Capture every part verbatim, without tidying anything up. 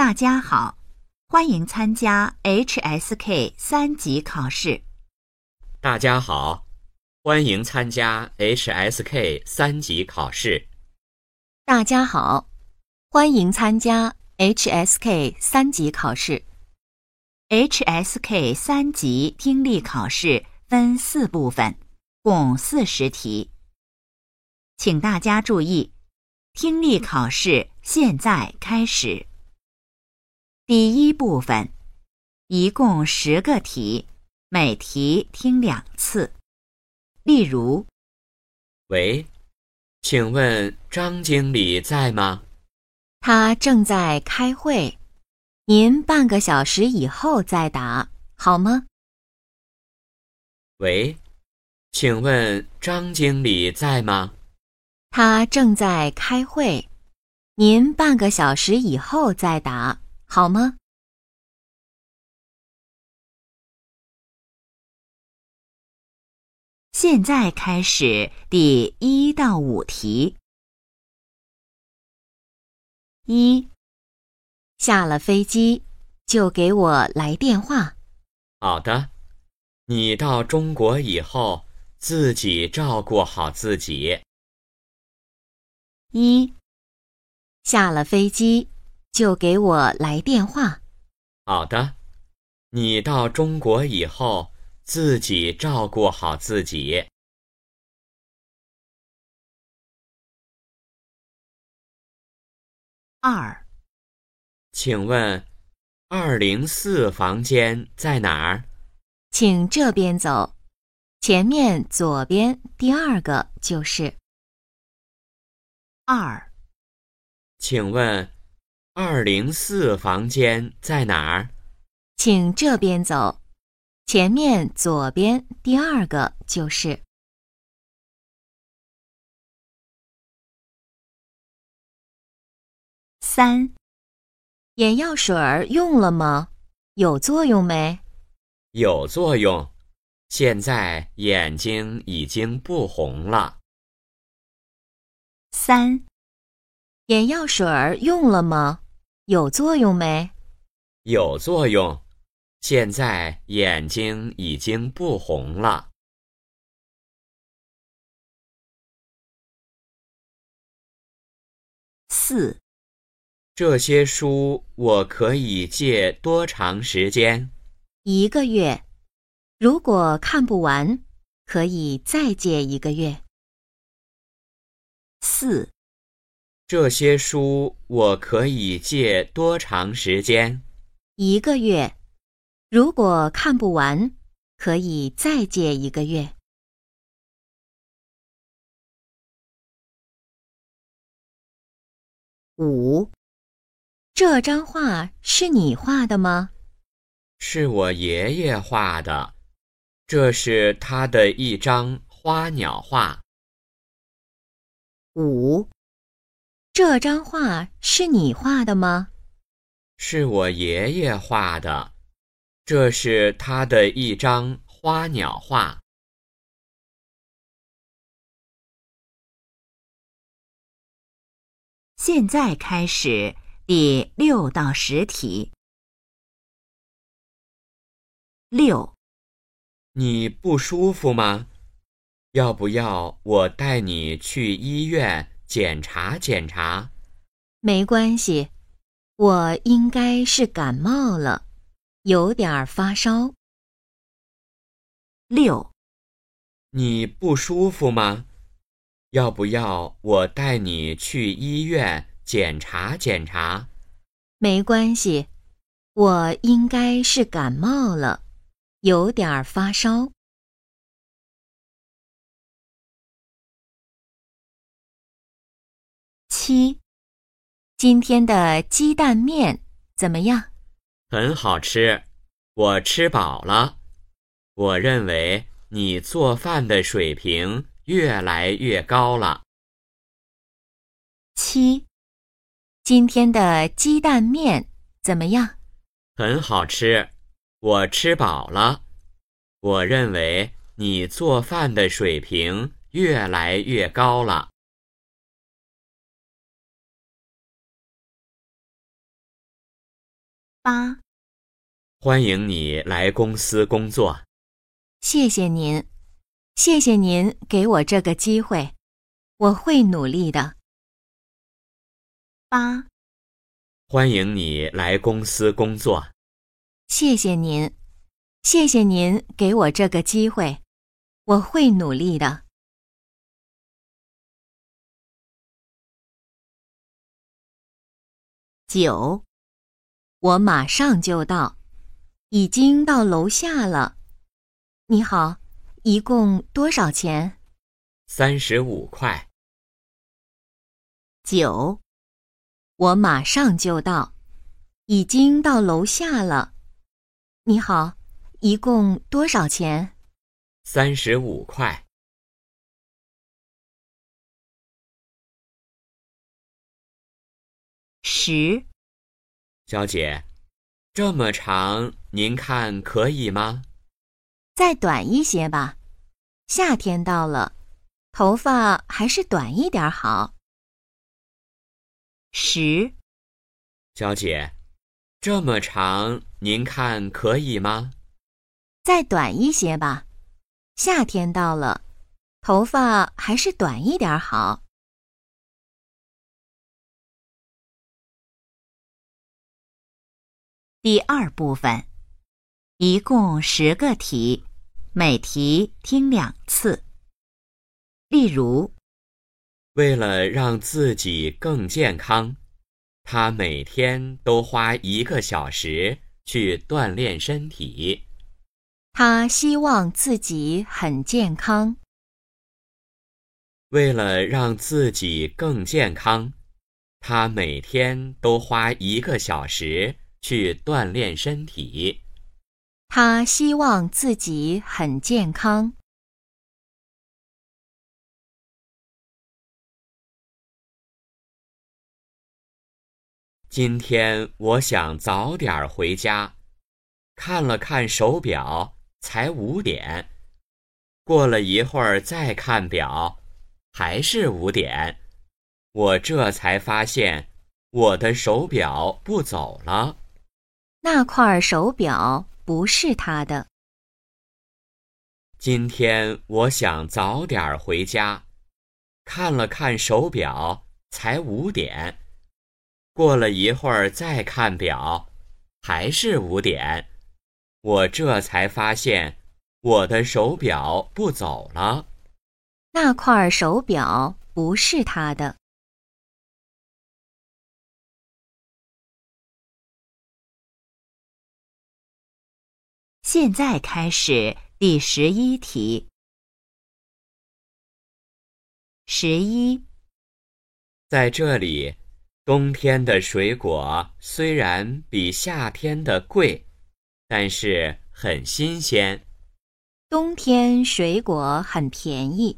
大家好，欢迎参加 H S K 三级考试。 大家好，欢迎参加 H S K 三级考试。 大家好，欢迎参加 H S K 三级考试。 H S K 三级听力考试分四部分，共四十题。请大家注意，听力考试现在开始。第一部分，一共十个题，每题听两次。例如， 喂，请问张经理在吗？ 他正在开会，您半个小时以后再打，好吗？ 喂，请问张经理在吗？ 他正在开会，您半个小时以后再打，好吗？ 现在开始第一到五题。一， 下了飞机就给我来电话。 好的，你到中国以后自己照顾好自己。 一，下了飞机就给我来电话。 好的，你到中国以后自己照顾好自己。 二， 请问二零四房间在哪儿？ 请这边走，前面左边第二个就是。 二， 请问二零四房间在哪儿？ 请这边走，前面左边第二个就是。 三， 眼药水儿用了吗？有作用没？ 有作用，现在眼睛已经不红了。 三， 眼药水儿用了吗？有作用没？ 有作用，现在眼睛已经不红了。 四， 这些书我可以借多长时间？ 一个月。如果看不完，可以再借一个月。 四， 这些书我可以借多长时间？ 一个月。如果看不完，可以再借一个月。五，这张画是你画的吗？ 是我爷爷画的，这是他的一张花鸟画。 五，这张画是你画的吗？ 是我爷爷画的，这是他的一张花鸟画。 现在开始第六到十题。六， 你不舒服吗？要不要我带你去医院检查检查？ 没关系，我应该是感冒了，有点发烧。 六， 你不舒服吗？要不要我带你去医院检查检查？ 没关系，我应该是感冒了，有点发烧。七，今天的鸡蛋面怎么样？ 很好吃，我吃饱了。我认为你做饭的水平越来越高了。 七，今天的鸡蛋面怎么样？ 很好吃，我吃饱了。我认为你做饭的水平越来越高了。 八， 欢迎你来公司工作。 谢谢您，谢谢您给我这个机会，我会努力的。 八， 欢迎你来公司工作。 谢谢您，谢谢您给我这个机会，我会努力的。 九， 我马上就到，已经到楼下了。你好，一共多少钱？ 三十五块。 九， 我马上就到，已经到楼下了。你好，一共多少钱？ 三十五块。 十， 小姐，这么长，您看可以吗？ 再短一些吧，夏天到了，头发还是短一点好。 十， 小姐，这么长，您看可以吗？ 再短一些吧，夏天到了，头发还是短一点好。 第二部分，一共十个题，每题听两次。例如， 为了让自己更健康，他每天都花一个小时去锻炼身体。 他希望自己很健康。 为了让自己更健康，他每天都花一个小时去锻炼身体。 他希望自己很健康。 今天我想早点回家，看了看手表，才五点。过了一会儿再看表，还是五点。我这才发现我的手表不走了。 那块手表不是他的。 今天我想早点回家，看了看手表，才五点。过了一会儿再看表，还是五点。我这才发现我的手表不走了。 那块手表不是他的。 现在开始第十一题。十一， 在这里，冬天的水果虽然比夏天的贵，但是很新鲜。 冬天水果很便宜。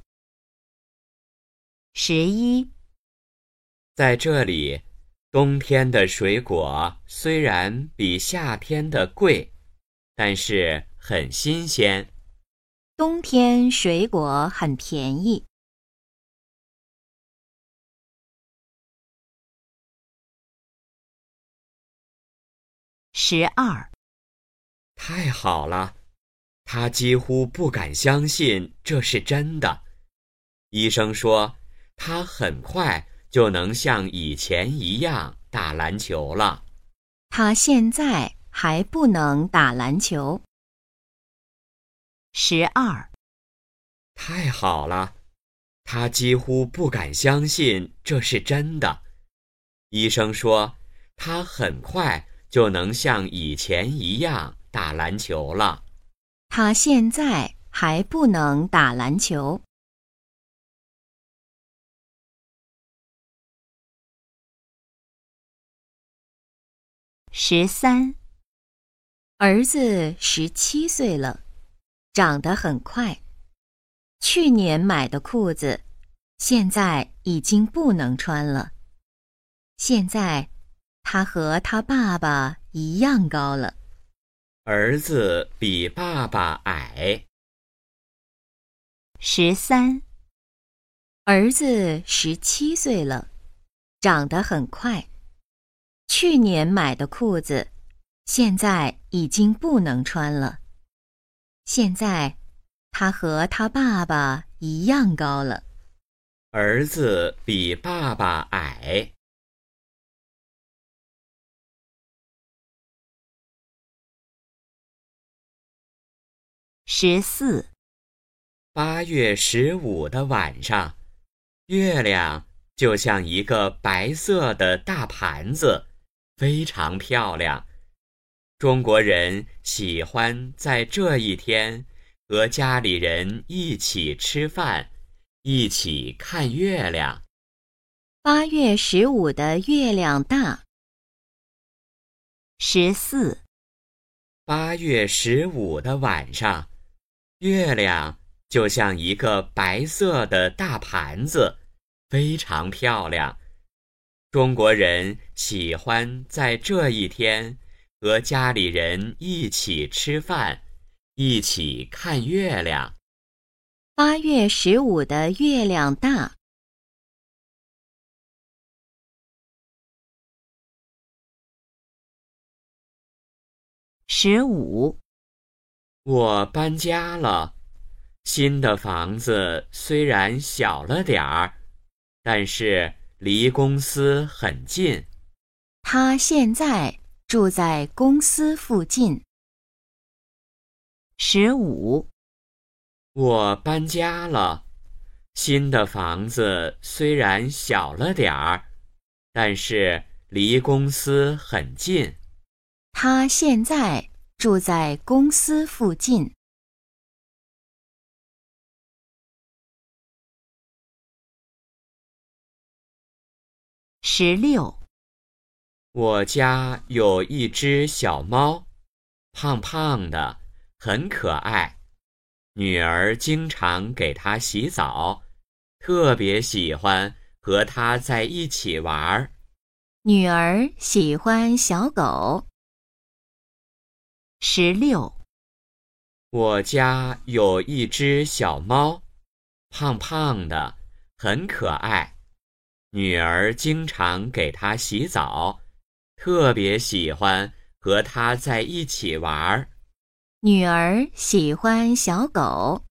十一， 在这里，冬天的水果虽然比夏天的贵，但是很新鲜。 冬天水果很便宜。 十二， 太好了，他几乎不敢相信这是真的。医生说，他很快就能像以前一样打篮球了。 他现在还不能打篮球。 十二， 太好了，他几乎不敢相信这是真的。医生说，他很快就能像以前一样打篮球了。 他现在还不能打篮球。 十三， 儿子十七岁了，长得很快。去年买的裤子，现在已经不能穿了。现在，他和他爸爸一样高了。 儿子比爸爸矮。 十三， 儿子十七岁了，长得很快。去年买的裤子， 现在已经不能穿了。现在，他和他爸爸一样高了。 儿子比爸爸矮。 十四。 八月十五的晚上，月亮就像一个白色的大盘子，非常漂亮。中国人喜欢在这一天和家里人一起吃饭，一起看月亮。 八月十五的月亮大。 十四。 八月十五的晚上，月亮就像一个白色的大盘子，非常漂亮。中国人喜欢在这一天和家里人一起吃饭，一起看月亮。 八月十五的月亮大。 十五。 我搬家了，新的房子虽然小了点儿，但是离公司很近。 他现在住在公司附近。 十五。 我搬家了，新的房子虽然小了点儿，但是离公司很近。 他现在住在公司附近。 十六。 我家有一只小猫，胖胖的，很可爱。女儿经常给它洗澡，特别喜欢和它在一起玩。 女儿喜欢小狗。 十六。 我家有一只小猫，胖胖的，很可爱。女儿经常给它洗澡，特别喜欢和它在一起玩。 女儿喜欢小狗。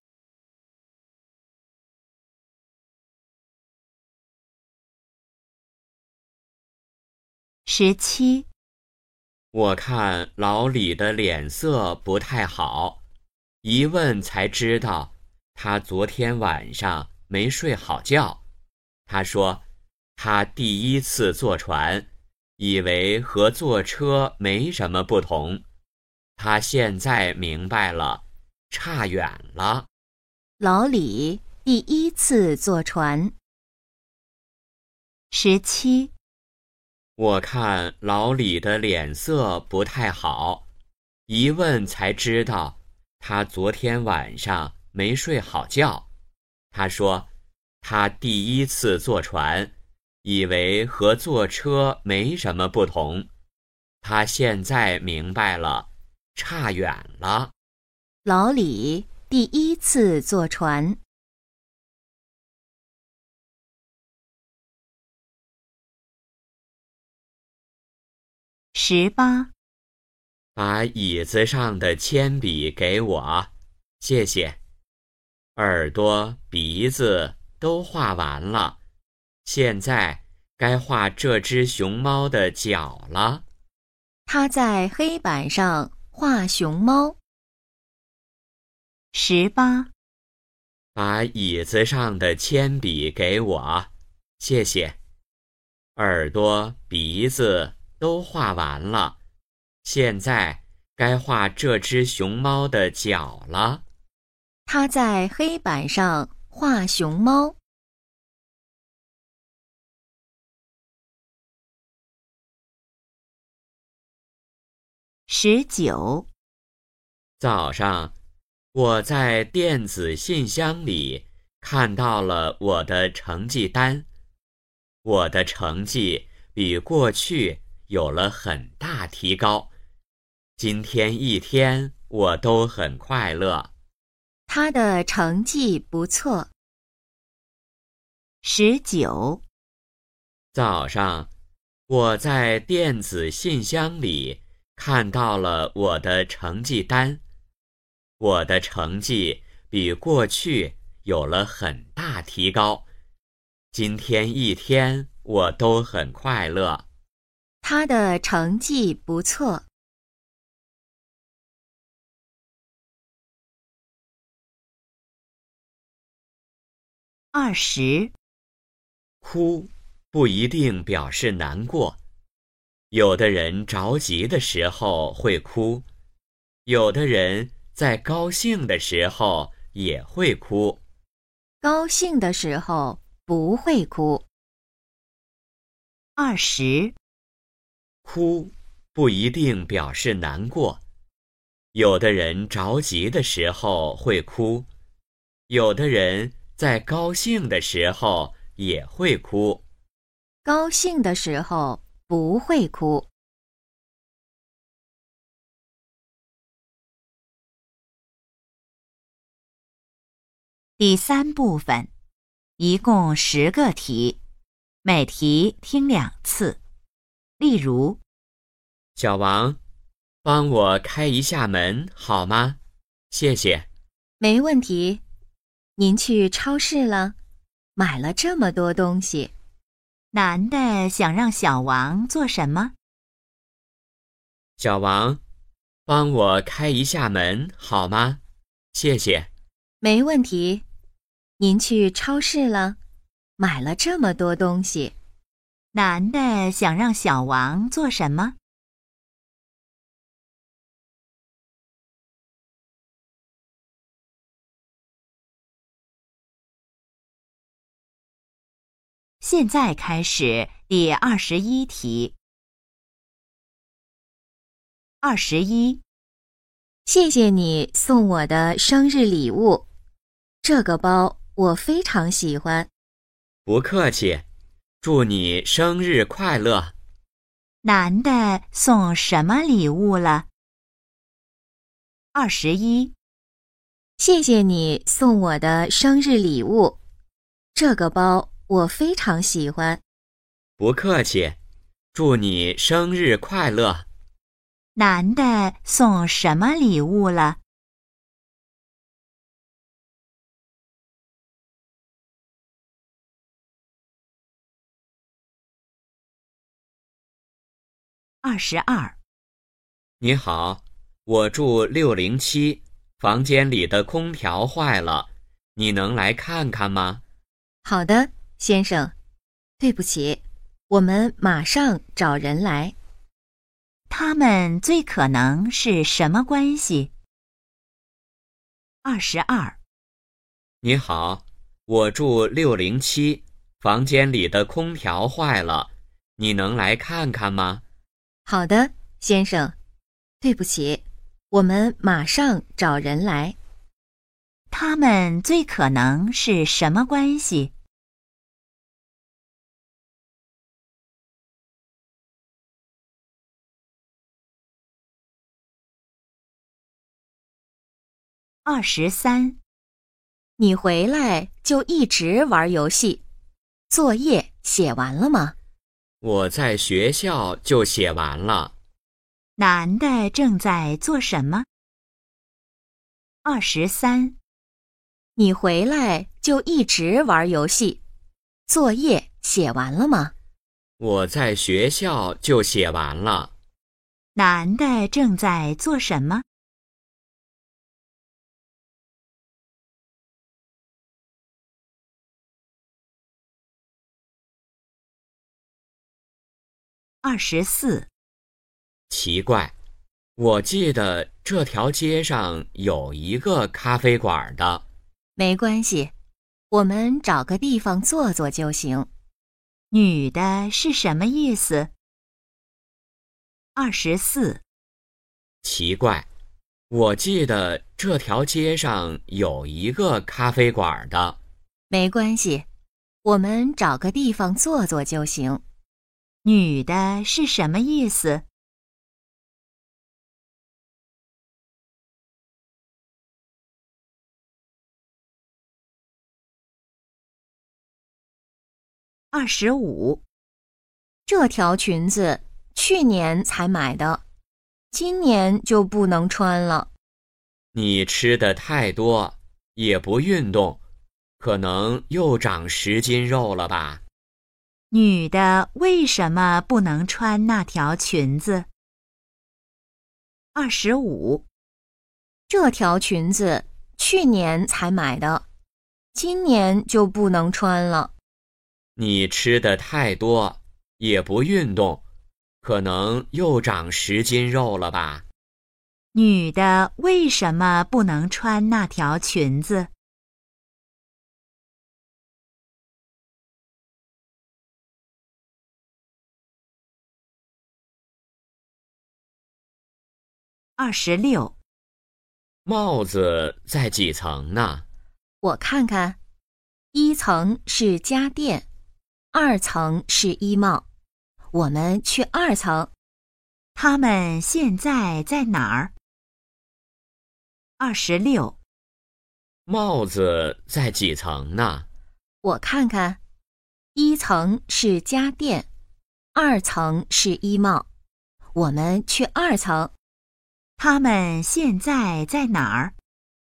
十七。 我看老李的脸色不太好，一问才知道他昨天晚上没睡好觉。他说他第一次坐船，以为和坐车没什么不同。他现在明白了，差远了。 老李第一次坐船。 十七。 我看老李的脸色不太好，一问才知道他昨天晚上没睡好觉。他说他第一次坐船，以为和坐车没什么不同。他现在明白了，差远了。 老李第一次坐船。 十八。 把椅子上的铅笔给我，谢谢。耳朵、鼻子都画完了，现在该画这只熊猫的脚了。 他在黑板上画熊猫。 十八。 把椅子上的铅笔给我，谢谢。耳朵、鼻子都画完了，现在该画这只熊猫的脚了。 他在黑板上画熊猫。 十九。 早上，我在电子信箱里看到了我的成绩单。我的成绩比过去有了很大提高，今天一天我都很快乐。 他的成绩不错。 十九。 早上，我在电子信箱里看到了我的成绩单，我的成绩比过去有了很大提高，今天一天我都很快乐。 他的成绩不错。 二十， 哭不一定表示难过，有的人着急的时候会哭，有的人在高兴的时候也会哭。 高兴的时候不会哭。 二十， 哭不一定表示难过，有的人着急的时候会哭，有的人在高兴的时候也会哭。 高兴的时候不会哭。 第三部分，一共十个题，每题听两次。例如， 小王，帮我开一下门好吗？谢谢。 没问题。您去超市了？买了这么多东西。 男的想让小王做什么？ 小王，帮我开一下门好吗？谢谢。 没问题。您去超市了？买了这么多东西。 男的想让小王做什么？现在开始第二十一题。二十一， 谢谢你送我的生日礼物，这个包我非常喜欢。 不客气，祝你生日快乐。 男的送什么礼物了？二十一， 谢谢你送我的生日礼物，这个包我非常喜欢。 不客气，祝你生日快乐。 男的送什么礼物了？二十二， 你好，我住六零七，房间里的空调坏了，你能来看看吗？ 好的，先生。对不起，我们马上找人来。 他们最可能是什么关系？二十二， 你好，我住六零七，房间里的空调坏了，你能来看看吗？ 好的，先生。对不起，我们马上找人来。 他们最可能是什么关系？二十三， 你回来就一直玩游戏，作业写完了吗？ 我在学校就写完了。 男的正在做什么？二十三， 你回来就一直玩游戏，作业写完了吗？ 我在学校就写完了。 男的正在做什么？二十四， 奇怪，我记得这条街上有一个咖啡馆的。 没关系，我们找个地方坐坐就行。 女的是什么意思？二十四， 奇怪，我记得这条街上有一个咖啡馆的。 没关系，我们找个地方坐坐就行。 女的是什么意思？二十五， 这条裙子去年才买的， 今年就不能穿了。 你吃的太多，也不运动，可能又长十斤肉了吧？ 女的为什么不能穿那条裙子？二十五， 这条裙子去年才买的，今年就不能穿了。 你吃的太多，也不运动，可能又长十斤肉了吧？ 女的为什么不能穿那条裙子？二十六， 帽子在几层呢？ 我看看，一层是家电，二层是衣帽。我们去二层。 他们现在在哪儿？二十六， 帽子在几层呢？ 我看看，一层是家电，二层是衣帽。我们去二层。 他们现在在哪儿？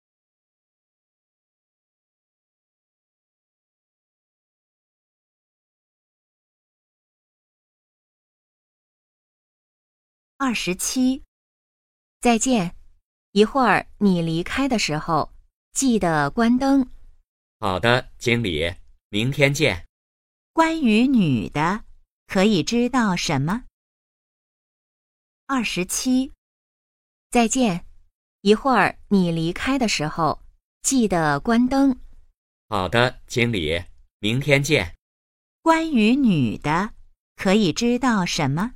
二十七， 再见，一会儿你离开的时候，记得关灯。 好的，经理，明天见。 关于女的，可以知道什么？二十七， 再见，一会儿你离开的时候，记得关灯。 好的，经理，明天见。 关于女的，可以知道什么？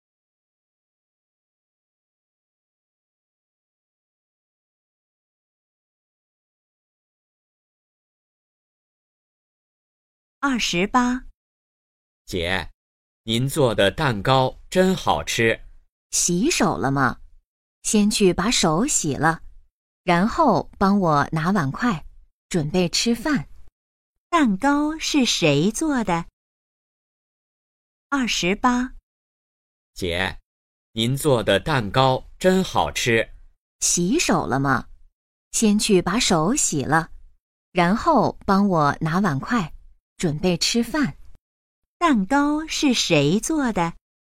二十八， 姐，您做的蛋糕真好吃。 洗手了吗？先去把手洗了，然后帮我拿碗筷，准备吃饭。 蛋糕是谁做的？二十八， 姐，您做的蛋糕真好吃。 洗手了吗？先去把手洗了，然后帮我拿碗筷，准备吃饭。 蛋糕是谁做的？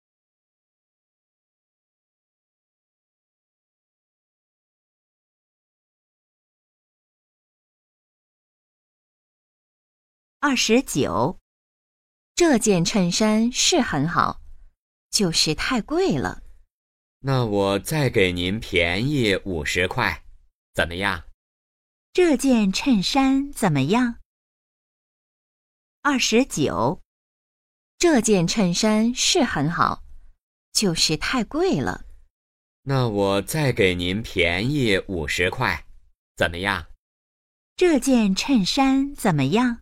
二十九， 这件衬衫是很好，就是太贵了。 那我再给您便宜五十块，怎么样？ 这件衬衫怎么样？二十九， 这件衬衫是很好，就是太贵了。 那我再给您便宜五十块，怎么样？ 这件衬衫怎么样？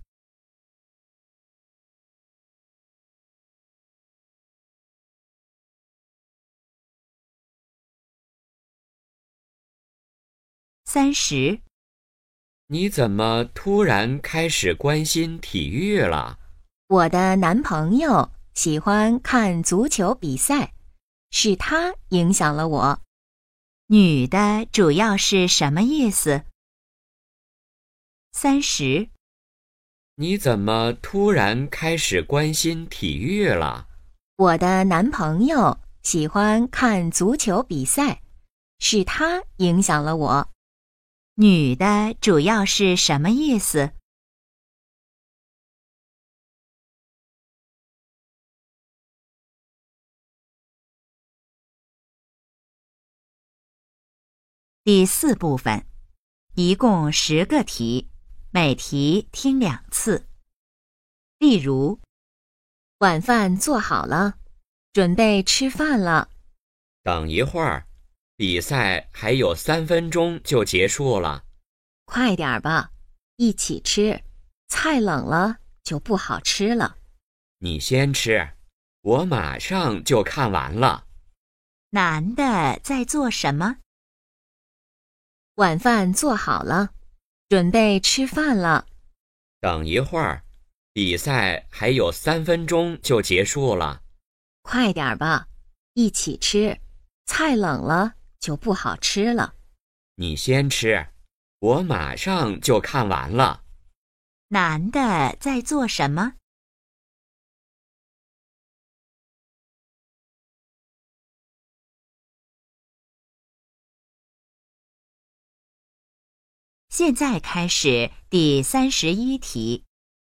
三十， 你怎么突然开始关心体育了？ 我的男朋友喜欢看足球比赛，是他影响了我。 女的主要是什么意思？三十， 你怎么突然开始关心体育了？ 我的男朋友喜欢看足球比赛，是他影响了我。 女的主要是什么意思？第四部分，一共十个题，每题听两次。例如， 晚饭做好了，准备吃饭了。 等一会儿，比赛还有三分钟就结束了。 快点吧，一起吃，菜冷了就不好吃了。 你先吃，我马上就看完了。 男的在做什么？ 晚饭做好了，准备吃饭了。 等一会儿，比赛还有三分钟就结束了。 快点吧，一起吃， 菜冷了就不好吃了。 你先吃，我马上就看完了。 男的在做什么？现在开始第三十一题。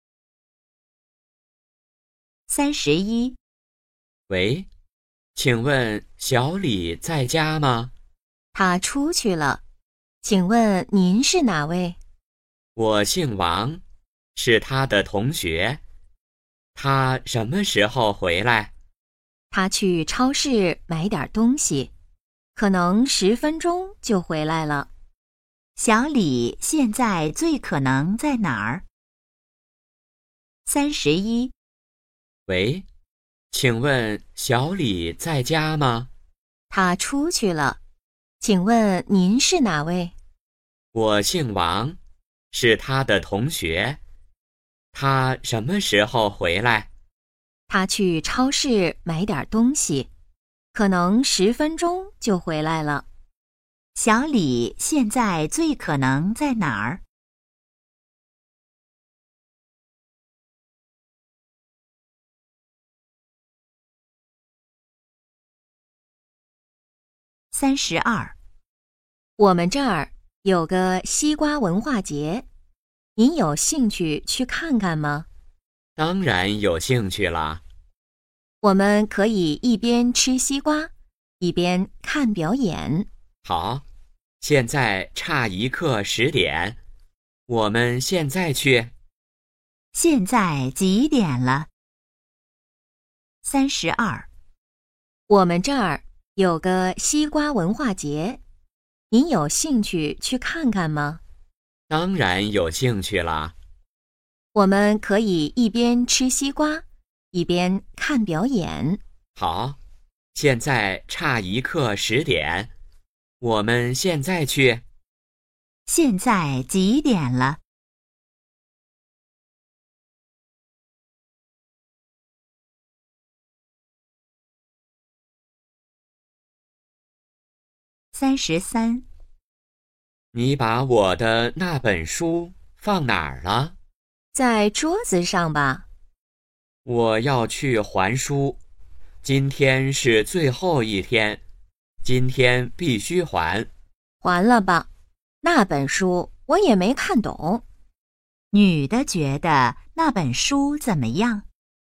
三十一， 喂，请问小李在家吗？ 他出去了，请问您是哪位？ 我姓王，是他的同学。他什么时候回来？ 他去超市买点东西，可能十分钟就回来了。 小李现在最可能在哪儿？三十一， 喂，请问小李在家吗？ 他出去了，请问您是哪位？ 我姓王，是他的同学。他什么时候回来？ 他去超市买点东西，可能十分钟就回来了。 小李现在最可能在哪儿？三十二， 我们这儿有个西瓜文化节，您有兴趣去看看吗？ 当然有兴趣啦。 我们可以一边吃西瓜，一边看表演。 好，现在差一刻十点，我们现在去。 现在几点了？三十二， 我们这儿有个西瓜文化节，您有兴趣去看看吗？ 当然有兴趣啦。 我们可以一边吃西瓜，一边看表演。 好，现在差一刻十点，我们现在去。 现在几点了？三十三， 你把我的那本书放哪儿了？ 在桌子上吧。 我要去还书，今天是最后一天，今天必须还。 还了吧，那本书我也没看懂。 女的觉得那本书怎么样？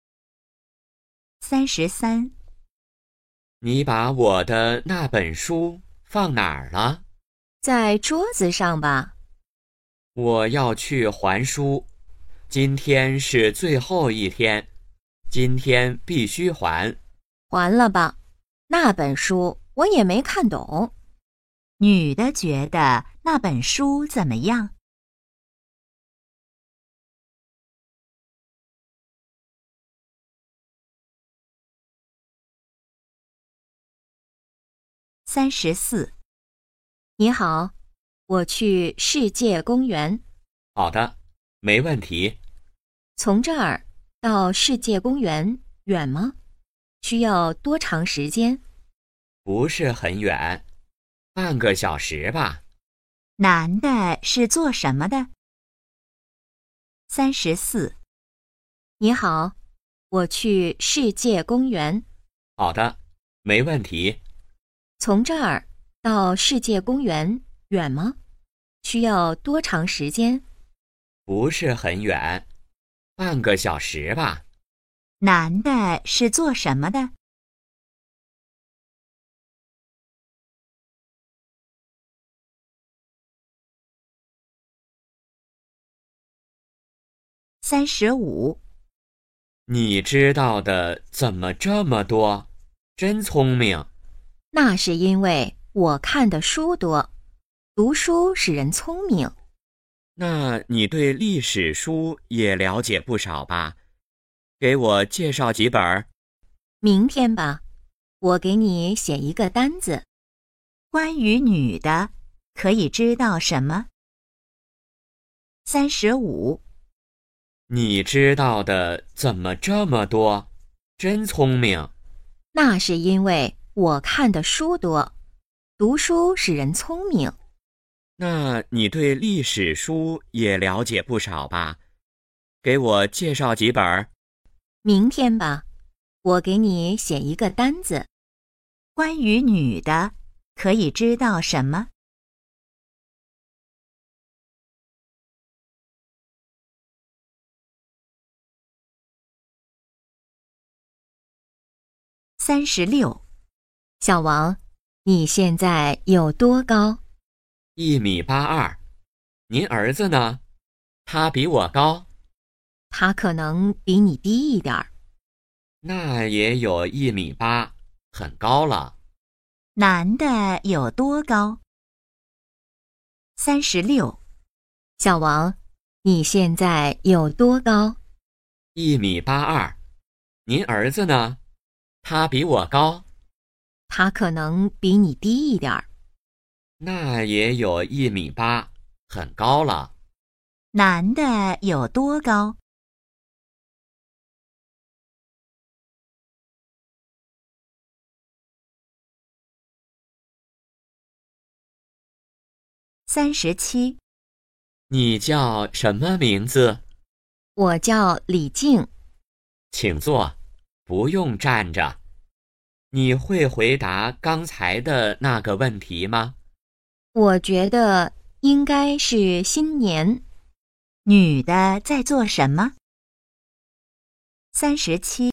三十三， 你把我的那本书放哪儿了？ 在桌子上吧。 我要去还书，今天是最后一天，今天必须还。 还了吧，那本书我也没看懂。 女的觉得那本书怎么样？三十四， 你好，我去世界公园。 好的，没问题。 从这儿到世界公园远吗？需要多长时间？ 不是很远，半个小时吧。 男的是做什么的？三十四， 你好，我去世界公园。 好的，没问题。 从这儿到世界公园远吗？需要多长时间？ 不是很远，半个小时吧。 男的是做什么的？三十五， 你知道的怎么这么多？真聪明。 那是因为我看的书多，读书使人聪明。 那你对历史书也了解不少吧？给我介绍几本。 明天吧，我给你写一个单子。 关于女的，可以知道什么？三十五， 你知道的怎么这么多？真聪明。 那是因为我看的书多，读书使人聪明。 那你对历史书也了解不少吧？给我介绍几本。 明天吧，我给你写一个单子。 关于女的，可以知道什么？三十六。 小王，你现在有多高？ 一米八二。您儿子呢？他比我高。 他可能比你低一点儿。 那也有一米八，很高了。 男的有多高？三十六。 小王，你现在有多高？ 一米八二。您儿子呢？他比我高。 他可能比你低一点儿。 那也有一米八，很高了。 男的有多高？三十七。 你叫什么名字？ 我叫李静。 请坐，不用站着。你会回答刚才的那个问题吗？ 我觉得应该是新年。 女的在做什么？三十七。